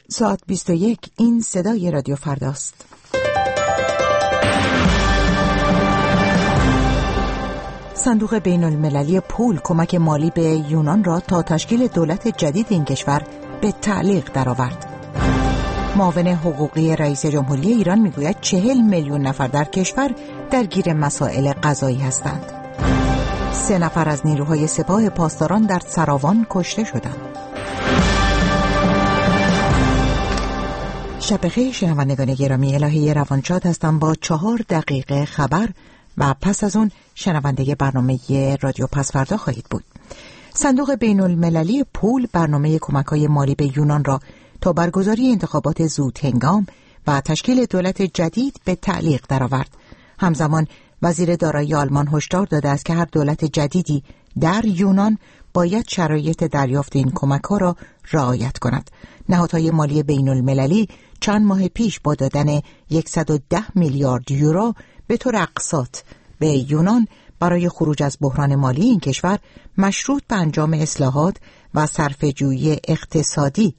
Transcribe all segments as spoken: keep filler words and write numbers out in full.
ساعت بیست و یک. این صدای رادیو فرداست. صندوق بین المللی پول کمک مالی به یونان را تا تشکیل دولت جدید این کشور به تعلیق درآورد. معاون حقوقی رئیس جمهوری ایران میگوید چهل میلیون نفر در کشور درگیر مسائل قضایی هستند. سه نفر از نیروهای سپاه پاسداران در سراوان کشته شدند. شب بخیر شنوندگان گرامی، الهی روانشاد هستم با چهار دقیقه خبر و پس از اون شنونده برنامه رادیو پس فردا خواهید بود. صندوق بین المللی پول برنامه کمک‌های مالی به یونان را تا برگزاری انتخابات زود هنگام و تشکیل دولت جدید به تعلیق درآورد. همزمان وزیر دارایی آلمان هشدار داده است که هر دولت جدیدی در یونان باید شرایط دریافت این کمک‌ها را رعایت کند. نهادهای مالی بین المللی چند ماه پیش با دادن صد و ده میلیارد یورو به طور اقساط به یونان برای خروج از بحران مالی این کشور مشروط به انجام اصلاحات و صرفه‌جویی اقتصادی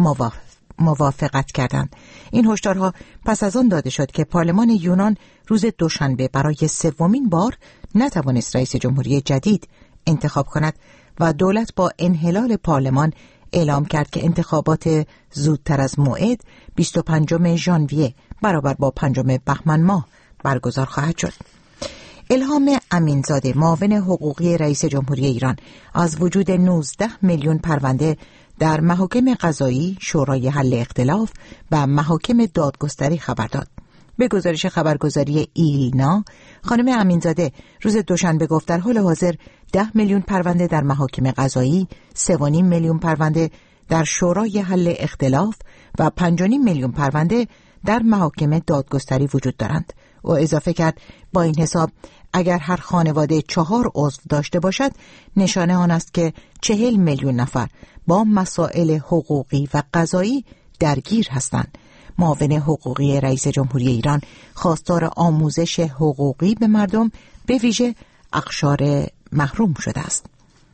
موافقت کردند. این هشدارها پس از آن داده شد که پارلمان یونان روز دوشنبه برای سومین بار نتوانست رئیس جمهوری جدید انتخاب کند و دولت با انحلال پارلمان اعلام کرد که انتخابات زودتر از موعد بیست و پنجم ژانویه برابر با پنجم بهمن ماه برگزار خواهد شد. الهام امینزاده، معاون حقوقی رئیس جمهوری ایران، از وجود نوزده میلیون پرونده در محاکم قضایی، شورای حل اختلاف و محاکم دادگستری خبر داد. به گزارش خبرگزاری ایلنا، خانم امینزاده روز دوشنبه گفت در حال حاضر ده میلیون پرونده در محاکم قضایی، سه و نیم میلیون پرونده در شورای حل اختلاف و پنج و نیم میلیون پرونده در محاکم دادگستری وجود دارند. او اضافه کرد با این حساب اگر هر خانواده چهار عضو داشته باشد، نشانه آن است که چهل میلیون نفر با مسائل حقوقی و قضایی درگیر هستند. معاون حقوقی رئیس جمهوری ایران خواستار آموزش حقوقی به مردم، به ویژه اقشار محروم شده است.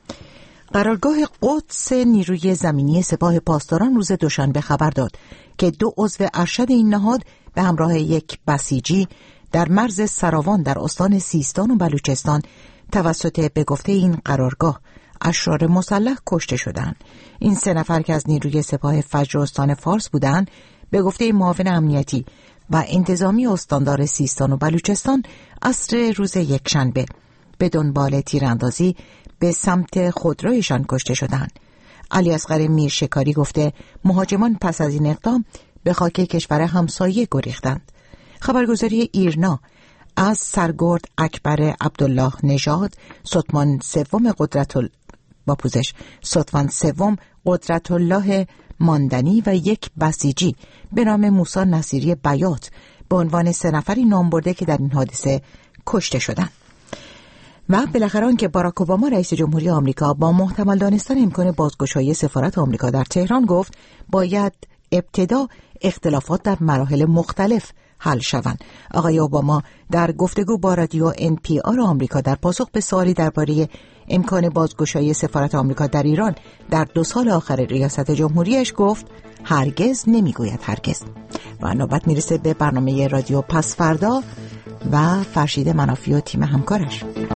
قرارگاه قدس نیروی زمینی سپاه پاسداران روز دوشنبه خبر داد که دو عضو ارشد این نهاد به همراه یک بسیجی در مرز سراوان در استان سیستان و بلوچستان توسط به گفته این قرارگاه اشرار مسلح کشته شدند. این سه نفر که از نیروی سپاه فجر استان فارس بودند، به گفته معاون امنیتی و انتظامی استاندار سیستان و بلوچستان عصر روز یکشنبه به دنبال تیراندازی به سمت خودرویشان کشته شدند. علی اصغر میرشکاری گفته مهاجمان پس از این اقدام به خاک کشور همسایه گریختند. خبرگزاری ایرنا از سرگرد اکبر عبدالله نژاد، ستمان سوم قدرت ال... با پوزش ستمان سوم قدرت الله ماندنی و یک بسیجی به نام موسی نصیری بیات به عنوان سه نفری نام برده که در این حادثه کشته شدند. و بالاخره آنکه باراک اوباما رئیس جمهوری آمریکا با محتمل دانستن امکان بازگشایی سفارت آمریکا در تهران گفت باید ابتدا اختلافات در مراحل مختلف حل شوند. آقای اوباما در گفتگو با رادیو ان پی آر آمریکا در پاسخ به سوالی درباره امکان بازگشایی سفارت آمریکا در ایران در دو سال آخر ریاست جمهوریش گفت هرگز نمیگوید هرگز. و نوبت میرسه به برنامه رادیو پس فردا و فرشید منافی و تیم همکارش.